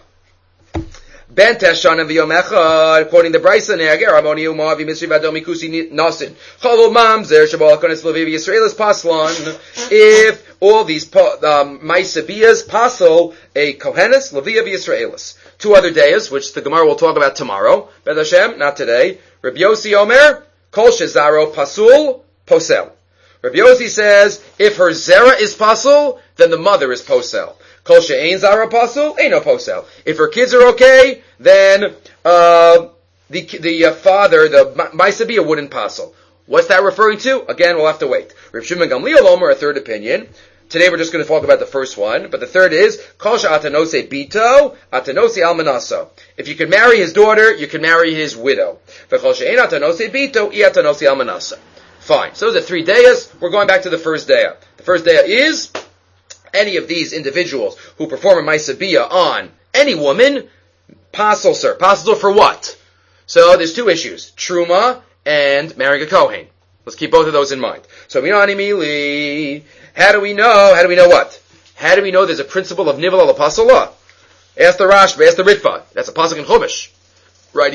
Ben Teshana v'yomecha, quoting the Brisa, Ne'ager, Amoni Umavi, Misri Vadomi Kusi Nasin. Chalol Mamzer, Shabal Kones Levivi Yisraelis Paslan. If all these um, Maisabiyas pasel a Kohenes, Levia v'Yisraelis. Two other days, which the Gemara will talk about tomorrow. Bet Hashem, not today. Rabbi Yossi Omer, Kol Shezaro Pasul, Posel. Rabbi Yossi says, if her Zera is Pasul, then the mother is Posel. Kol she'ein zara pasul, ain't no posel. If her kids are okay, then uh, the the uh, father, the Maisa Bia, wouldn't pasul. What's that referring to? Again, we'll have to wait. Reb Shimon Gamliel Omer, a third opinion. Today we're just going to talk about the first one, but the third is Kol she'atanose bito, atanose almanaso. If you can marry his daughter, you can marry his widow. V'chol she'ein atanose bito, I atanose almanasa. Fine. So those are three dayas. We're going back to the first daya. The first daya is any of these individuals who perform a Maisa Bia on any woman, pasul sir. Pasul for what? So there's two issues: truma and marrying a kohen. Let's keep both of those in mind. So minani mili. How do we know? How do we know what? How do we know there's a principle of nivel al pasula? Ask the Rashba, ask the Ritva. That's a pasuk in Chumash, right?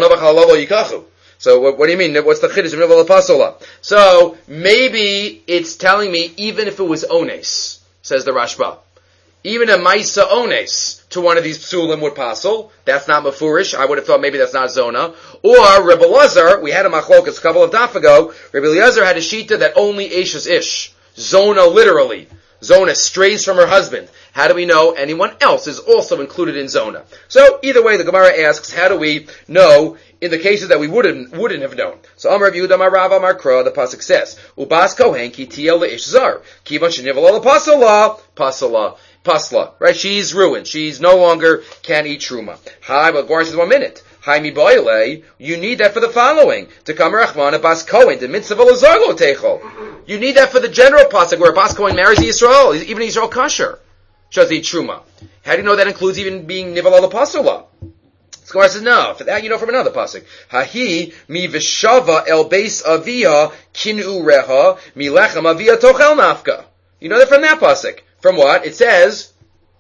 So what, what do you mean? What's the chiddush of nivel al pasula? So maybe it's telling me even if it was ones, says the Rashba, even a maisa ones to one of these psulim would pasul. That's not mafurish. I would have thought maybe that's not zona. Or Rebbe Lazar, we had a machlokas a couple of daf ago. Rebbe Lazar had a shita that only ish is ish. Zona literally. Zona strays from her husband. How do we know anyone else is also included in Zona? So either way, the Gemara asks, how do we know in the cases that we wouldn't wouldn't have known? So Amar Yehuda Amar Rav Amar Kra, the pasuk says, Ubas Kohen ki tiel leish zar, kivan shenivel ala pasala, pasala, pasla. Right? She's ruined. She's no longer can eat truma. Hi, but Gemara says one minute. Hi mi boile, you need that for the following. To come Rachmana Bas Kohen, the mitzvah lazar lo techol. You need that for the general pasuk where Bas Kohen marries the Yisrael, even Yisrael kasher. Shows the truma. How do you know that includes even being nivel ala pasula? Gemara says no. For that you know from another pasuk. Hahi mi v'shava el beis avia kinu reha mi lechem avia tochel nafka. You know that from that pasuk. From what? It says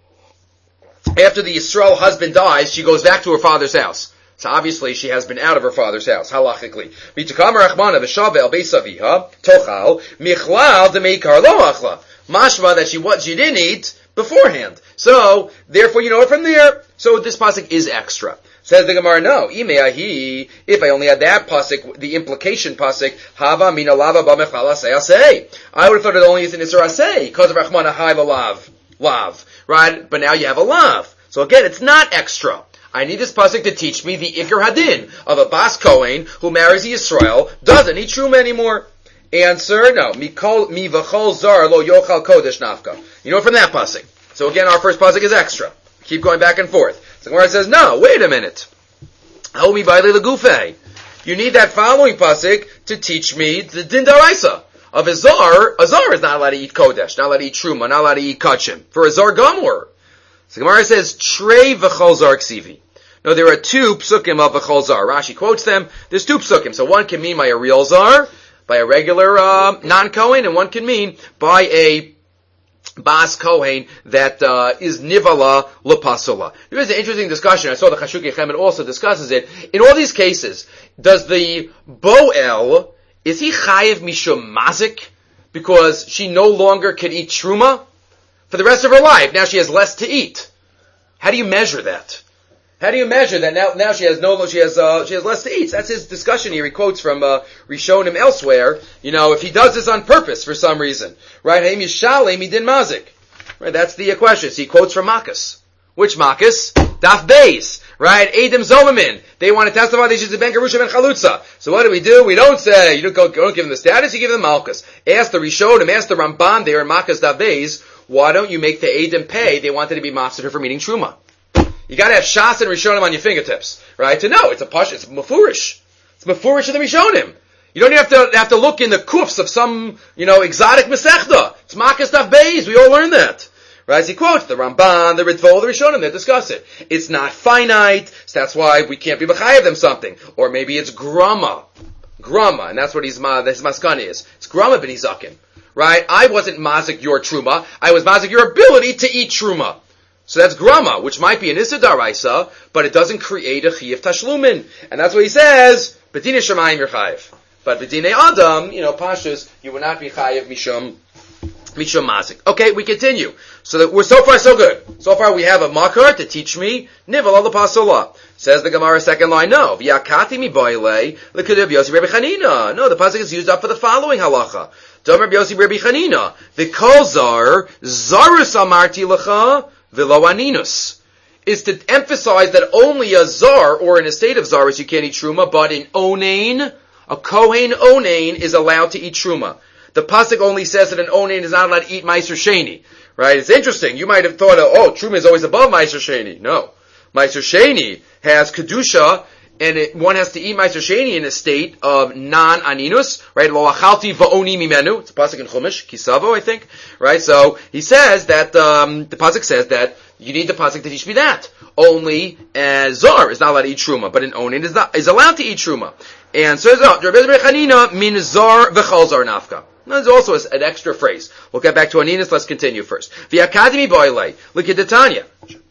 after the Yisrael husband dies, she goes back to her father's house. So obviously she has been out of her father's house, halachically. Mitakam rachmana v'shava el beis aviha tochal michlal demeikar lo achla. Mashma that she what she didn't eat beforehand. So therefore you know it from there. So this pasuk is extra. Says the Gemara, no. Imeahi, if I only had that pasuk, the implication pasuk, hava mina lava ba mechala say. I would have thought it only is in Isra say because of rachmana hai lav lav, right? But now you have a lav. So again, it's not extra. I need this pasuk to teach me the Iker Hadin of a Bas Kohen who marries a Yisrael, doesn't eat truma anymore. Answer, no. Mi v'chol zar lo yochal kodesh nafka. You know from that pasuk. So again, our first pasuk is extra. Keep going back and forth. So Gemara says, no, wait a minute. How mi baile legufe? You need that following pasuk to teach me the din daraisa of a zar. A zar is not allowed to eat kodesh, not allowed to eat truma, not allowed to eat kachim. For a zar gamur. So Gemara says, trei v'chol zar ksivi. No, there are two psukim of v'chol zar. Rashi quotes them. There's two psukim. So one can mean by a real zar, by a regular uh, non-Kohen, and one can mean by a Bas Kohen that uh, is nivala lepasula. There is an interesting discussion. I saw the Chashukei Chemed also discusses it. In all these cases, does the Boel, is he chayiv mishum mazik because she no longer can eat truma for the rest of her life? Now she has less to eat. How do you measure that? How do you measure that now? Now she has no, she has, uh, she has less to eat. That's his discussion here. He quotes from uh, Rishonim elsewhere. You know, if he does this on purpose for some reason, right? Haim yishalem midin mazik, right? That's the uh, question. So he quotes from Makkas. Which Makkas? Daf Beis, right? Adam Zolomon. They want to testify they should be ben Gerusha ben Chalutza. So what do we do? We don't say you don't, go, don't give them the status. You give them Malchus. Ask the Rishonim, ask the Ramban there in Makkas Daf Beis. Why don't you make the Adam pay? They wanted to be mafsed for eating truma. You gotta have Shas and Rishonim on your fingertips, right? To know it's a push, it's mafurish. It's mafurish of the Rishonim. You don't even have to have to look in the kufs of some, you know, exotic mesechta. It's Makkas Daf Beis. We all learn that, right? As he quotes the Ramban, the Ritva, the Rishonim. They discuss it. It's not finite, so that's why we can't be mechayev them something. Or maybe it's grama, grama, and that's what his ma his maskani is. It's grama b'nizakim, right? I wasn't mazik your truma. I was mazik your ability to eat truma. So that's grama, which might be an issa daraisa, but it doesn't create a chiyuv tashlumin. And that's what he says, B'dinei Shemayim you're chayiv. But B'dinei Adam, you know, pashas, you would not be chayiv mishum, mishum mazik. Okay, we continue. So that we're so far so good. So far we have a makar to teach me, nivel al pasola. Says the Gemara second line, no. V'yakati mi boile, l'kedev Yosi Rabbi Chanina. No, the pasuk is used up for the following halacha. Domer Yosi Rabbi Chanina. The kol zar, zarus amarti l'cha, v'lo aninus, is to emphasize that only a zar, or in a state of zaris, you can't eat truma, but in onain, a kohen onain is allowed to eat truma. The pasuk only says that an onain is not allowed to eat meiser sheni. Right? It's interesting. You might have thought, oh, truma is always above meiser sheni. No. Meiser sheni has kedusha, and it, one has to eat meiser sheni in a state of non-aninus, right? Lo achalti va'oni mimenu. It's a pasuk in Chumash, Kisavo, I think. Right? So, he says that, um, the pasuk says that you need the pasuk to teach me that. Only uh, zar is not allowed to eat truma, but an onin is, not, is allowed to eat truma. And so, Chanina min zar v'chal zar nafka. There's also an extra phrase. We'll get back to aninus. Let's continue first. V'akademi boilei. Look at the Tanya.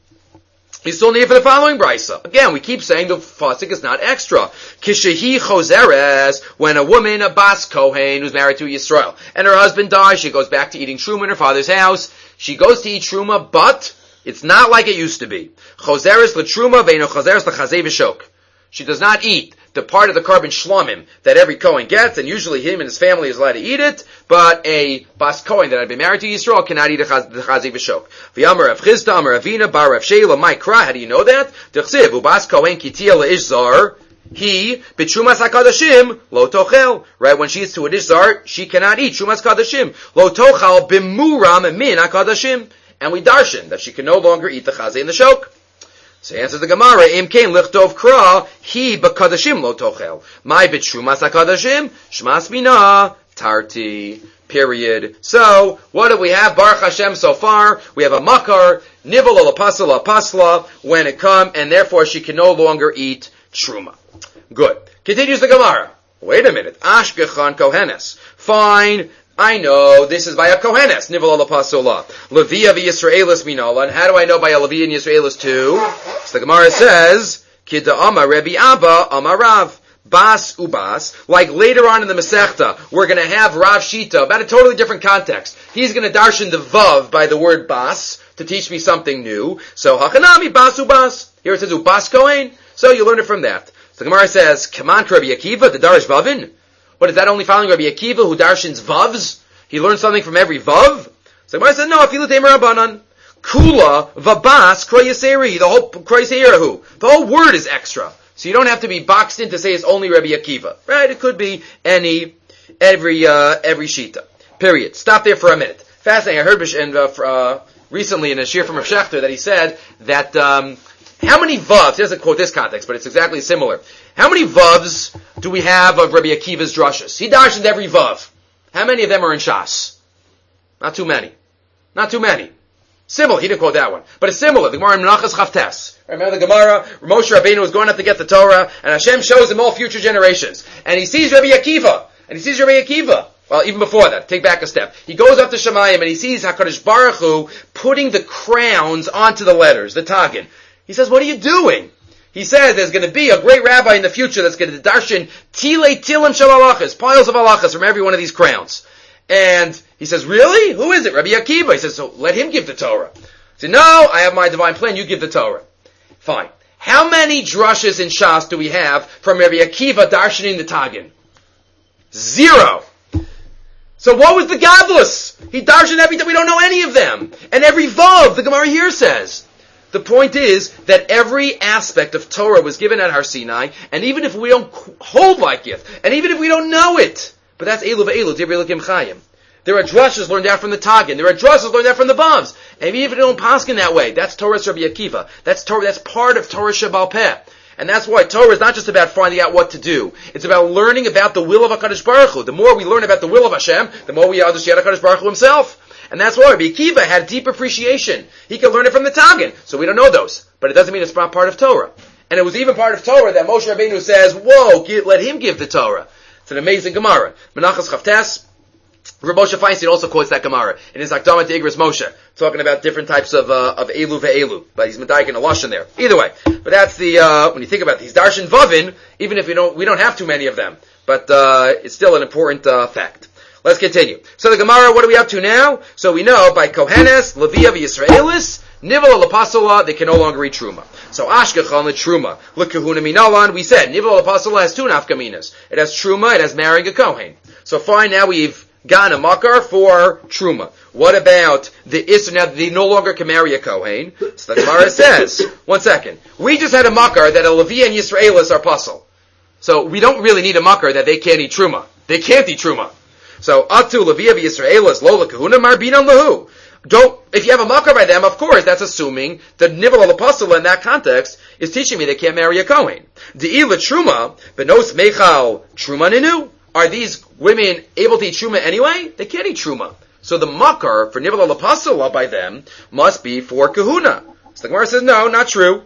You still need for the following brisa. Again, we keep saying the pasuk is not extra. Kishehi choseres, when a woman, a bas kohen, who's married to Yisrael, and her husband dies, she goes back to eating truma in her father's house. She goes to eat truma, but it's not like it used to be. Choseres l'truma ve'ino choseres l'chazei v'shok. She does not eat the part of the carbon shlomim that every Kohen gets, and usually him and his family is allowed to eat it, but a bas Kohen that had been married to Yisrael cannot eat the chazei v'shok. V'yamar Rav Chisda, Amar Avina, bar Rav Sheila, my kra, how do you know that? D'chsiv, ubas Kohen kitia le'ish zar, he, b'trumas HaKadashim, lo tochel. Right, when she eats to an ish zar, she cannot eat trumas kadashim. Lo tochel b'muram min HaKadashim. And we darshan that she can no longer eat the chazei and the shok. So answers the Gemara, Im kain lichtov kra, he b'kadashim lo tochel. My b'trumas HaKadashim, shmas mina, tarti. Period. So, what do we have? Baruch Hashem so far. We have a makar, nivel ala pasla pasla, when it come, and therefore she can no longer eat truma. Good. Continues the Gemara. Wait a minute. Ashkechan kohenes. Fine. I know this is by a kohenes. Nivel ala pasla. Levia v'Yisraelis minala. And how do I know by a Levia and Yisraelis too? So the Gemara says, Kida Amar Rebbe Abba Amar Rav. Bas ubas, like later on in the Masechta, we're going to have Rav Shita, about a totally different context. He's going to darshan the vav by the word bas, to teach me something new. So, hachanami bas ubas. Here it says ubas kohen. So you learn it from that. So the Gemara says, Kaman Rabbi Akiva, the darish vavin. What is that only following Rabbi Akiva, who darshans vavs? He learns something from every vav? So the Gemara says, no, afilu temer rabbanan. Kula vabas kroyaseri, the whole kroyaserahu. The whole word is extra. So you don't have to be boxed in to say it's only Rabbi Akiva, right? It could be any, every, uh, every shita. Period. Stop there for a minute. Fascinating. I heard and, uh, uh, recently in a shir from Rav Shechter that he said that, um, how many vavs, he doesn't quote this context, but it's exactly similar. How many vavs do we have of Rabbi Akiva's drushes? He darshans every vav. How many of them are in Shas? Not too many. Not too many. Similar, he didn't quote that one. But it's similar. The Gemara in Menachos Chavtes. Remember the Gemara? Moshe Rabbeinu was going up to get the Torah, and Hashem shows him all future generations. And he sees Rabbi Akiva. And he sees Rabbi Akiva. Well, even before that, take back a step. He goes up to Shemayim and he sees HaKadosh Baruch Hu putting the crowns onto the letters, the Tagin. He says, what are you doing? He says there's going to be a great rabbi in the future that's going to darshan Tilei Tilim Shel Halachas, piles of halachas from every one of these crowns. And he says, really? Who is it? Rabbi Akiva. He says, so let him give the Torah. He said, no, I have my divine plan, you give the Torah. Fine. How many drushes in Shas do we have from Rabbi Akiva darshaning the Tagin? Zero. So what was the gadlus? He darshaned everything, we don't know any of them. And every vav, the Gemara here says. The point is that every aspect of Torah was given at Har Sinai, and even if we don't hold like it, and even if we don't know it, but that's Elu ve'elu, Divrei Elokim Chayim. There are drushes learned out from the Tagin. There are drushes learned out from the Vavs. And even if you don't paskin that way, that's Torah's Rabbi Akiva. That's Torah. That's part of Torah Shebal Peh. And that's why Torah is not just about finding out what to do. It's about learning about the will of HaKadosh Baruch Hu. The more we learn about the will of Hashem, the more we understand HaKadosh Baruch Hu himself. And that's why Rabbi Akiva had deep appreciation. He could learn it from the Tagin. So we don't know those. But it doesn't mean it's not part of Torah. And it was even part of Torah that Moshe Rabbeinu says, whoa, give, let him give the Torah. It's an amazing Gemara. Menachos Chavtes. Rav Moshe Feinstein also quotes that Gemara in his Akdama to Igros Moshe, talking about different types of uh, of Elu ve'elu, but he's medayik in a lashon there. Either way, but that's the uh, when you think about it, he's darshan vavin, even if we don't we don't have too many of them, but uh, it's still an important uh, fact. Let's continue. So the Gemara, what are we up to now? So we know by Kohenes, Levia v'Yisraelis, Nivel alapasola, they can no longer eat truma. So Ashkechan le truma, le kahuna minalan. We said Nivel alapasola has two nafkaminas. It has truma, it has marrying a kohen. So fine, now we've Gana makar for truma. What about the isser? Now they no longer can marry a kohen. So the Gemara says, one second. We just had a makar that a Levi and Yisraelis are puzzle. So we don't really need a makar that they can't eat truma. They can't eat truma. So atu Levi of Yisraelis lola kahuna marbinan lahu. Don't, if you have a makar by them, of course, that's assuming the nivel apostle in that context is teaching me they can't marry a kohen. De'ila truma, benos mechal truma ninu. Are these women able to eat truma anyway? They can't eat truma. So the makar for nivel apostle by them must be for kahuna. So the Gemara says, no, not true.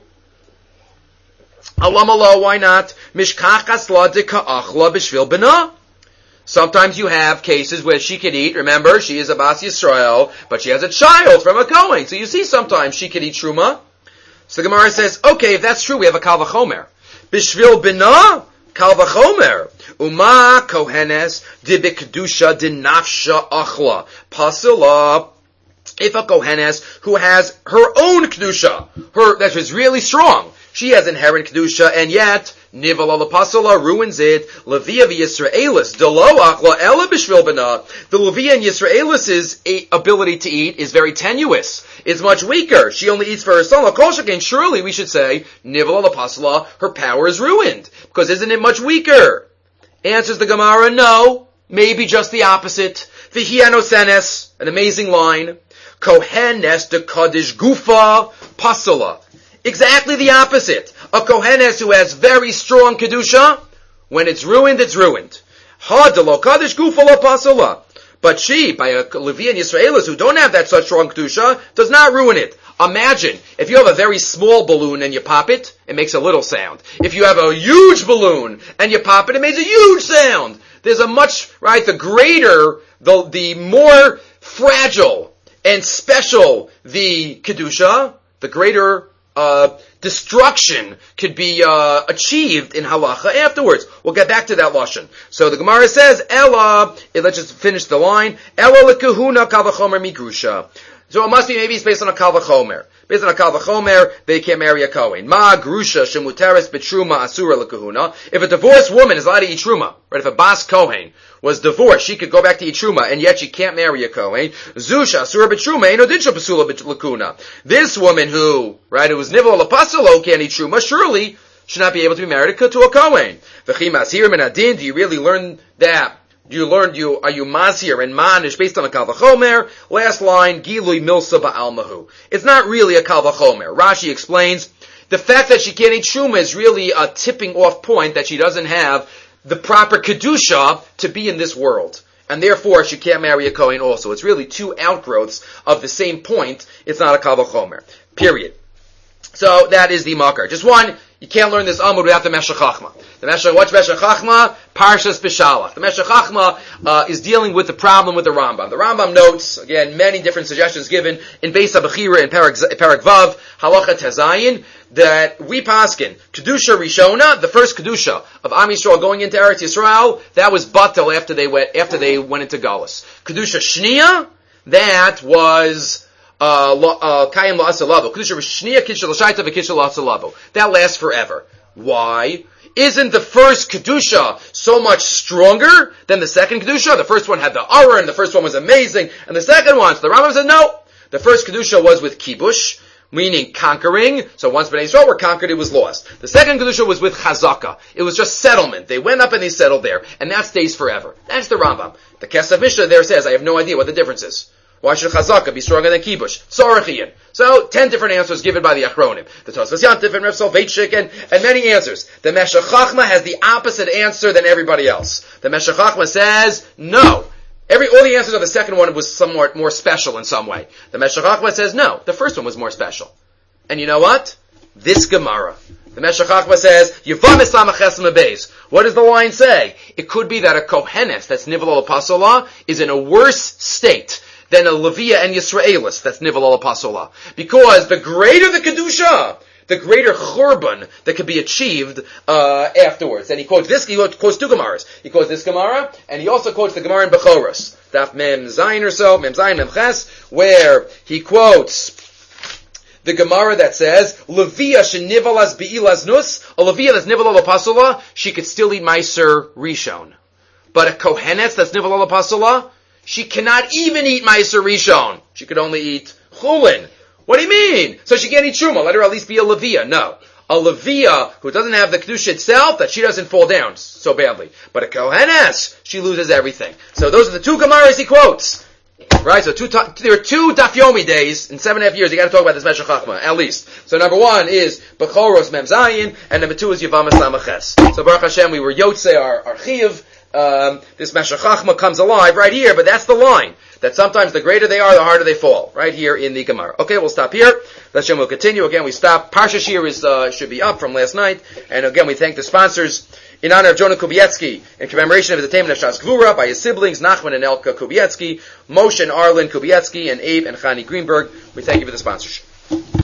Alam Allah, why not? Mishkachas la de ka'achla b'shvil b'na. Sometimes you have cases where she could eat, remember, she is a Bas Yisrael, but she has a child from a Kohen. So you see sometimes she could eat Truma. So the Gemara says, okay, if that's true, we have a Kal V'chomer. Bishvil Bina, Kal V'chomer. Uma Kohenes, Dibikdusha Dinafsha Achla. Pasila. If a Kohenes who has her own Kedusha, her, that is really strong, she has inherent Kedusha, and yet, Nivel al-Pasala ruins it. Leviya v'Yisraelis, Delo achla ela b'shvil b'na. The Leviya and Yisraelis' ability to eat is very tenuous. It's much weaker. She only eats for her son. And surely we should say, Nivel al-Pasala, her power is ruined. Because isn't it much weaker? Answers the Gemara, no. Maybe just the opposite. V'hianosenes, an amazing line. Kohenes de Kaddish Gufa Pasala. Exactly the opposite. A Kohenes who has very strong Kedusha, when it's ruined, it's ruined. Ha de lo Kaddish Gufa lo Pasala. But she, by a Levi and Yisraelis who don't have that such strong Kedusha, does not ruin it. Imagine, if you have a very small balloon and you pop it, it makes a little sound. If you have a huge balloon and you pop it, it makes a huge sound. There's a much, right, the greater, the, the more fragile and special the Kedusha, the greater uh, destruction could be uh, achieved in halacha afterwards. We'll get back to that lashon. So the Gemara says, Ella, let's just finish the line, Ella lekahuna kal v'chomer migrusha. So it must be, maybe it's based on a kal v'chomer. Based on a kal v'chomer, they can't marry a kohen. Ma grusha shemuteres betruma asura lekahuna. If a divorced woman is allowed to eat truma, right? If a bas kohen was divorced, she could go back to eat truma, and yet she can't marry a kohen. Zusha asura betruma eno dinsha pasula lekuna. This woman who, right, who was nivel lapasolo can't eat truma, surely should not be able to be married to a kohen. V'chimas here min adin. Do you really learn that? Do you learn, do you, are you mazir and manish based on a kal v'chomer? Last line, gilui milsa ba'almahu. It's not really a kal v'chomer. Rashi explains, the fact that she can't eat truma is really a tipping off point that she doesn't have the proper kedusha to be in this world. And therefore she can't marry a kohen also. It's really two outgrowths of the same point. It's not a kal v'chomer. Period. So that is the makar. Just one, you can't learn this Amud without the Meshech Chachma. The Meshech, what's Meshech Chachma? Parshas Beshalach. The Meshech Chachma uh, is dealing with the problem with the Rambam. The Rambam notes, again, many different suggestions given in Beis HaBechira in Parak, Parak Vav, Halacha Tezayin, that we paskin, Kedusha Rishona, the first Kedusha of Am Yisrael going into Eretz Yisrael, that was Batel after they went, after they went into Galus. Kedusha Shnia, that was Kayim la'asalavu. Kedusha Rishnia, Kedusha l'shaita, v'Kedusha la'asalavu. That lasts forever. Why? Isn't the first Kedusha so much stronger than the second Kedusha? The first one had the aura, and the first one was amazing, and the second one, so the Rambam said, no. The first Kedusha was with Kibush, meaning conquering. So once Bnei Yisrael were conquered, it was lost. The second Kedusha was with Chazaka. It was just settlement. They went up and they settled there, and that stays forever. That's the Rambam. The Kesef Mishnah there says, I have no idea what the difference is. Why should Chazaka be stronger than Kibush? Tzarachian. So, ten different answers given by the Achronim. The Tosfos Yantif and Reb Soloveitchik and, and many answers. The Meshech Chachma has the opposite answer than everybody else. The Meshech Chachma says, no. Every, all the answers of the second one was somewhat more special in some way. The Meshech Chachma says, no. The first one was more special. And you know what? This Gemara. The Meshech Chachma says, Yevamis Samaches Mebeis. What does the line say? It could be that a Kohenes, that's Nivel al-Pasolah, is in a worse state than a Leviya and Yisraelis, that's Nivel al-Pasolah. Because the greater the Kedusha, the greater Churban that could be achieved uh, afterwards. And he quotes this, he quotes two Gemaras. He quotes this Gemara, and he also quotes the Gemara in Bechoros, Daf Mem Zayin or so, Mem Zayin Mem Ches, where he quotes the Gemara that says, Leviya shenivalas be'ilas nus, a Leviya that's Nivel al-Pasolah, she could still eat Meiser Rishon. But a Kohenes that's Nivel al-Pasolah, she cannot even eat Meiser Rishon. She could only eat Chulin. What do you mean? So she can't eat Truma. Let her at least be a Levia. No. A Levia who doesn't have the Kedusha itself, that she doesn't fall down so badly. But a Kohenes, she loses everything. So those are the two Gemaras he quotes. Right? So two, there are two Dafyomi days in seven and a half years. You got to talk about this Meshech Chachma, at least. So number one is Bechoros Mem Zayin, and number two is Yavamas Lamaches. So Baruch Hashem, we were Yotzei, our, our Chiv. Um, this Meshech Chachma comes alive right here, but that's the line. That sometimes the greater they are, the harder they fall. Right here in the Gemara. Okay, we'll stop here. Let's we'll continue. Again, we stop. Parsha Shir is, uh, should be up from last night. And again, we thank the sponsors in honor of Jonah Kubietsky, in commemoration of his attainment of Shas Gvura by his siblings, Nachman and Elka Kubietsky, Moshe and Arlen Kubietsky, and Abe and Chani Greenberg. We thank you for the sponsorship.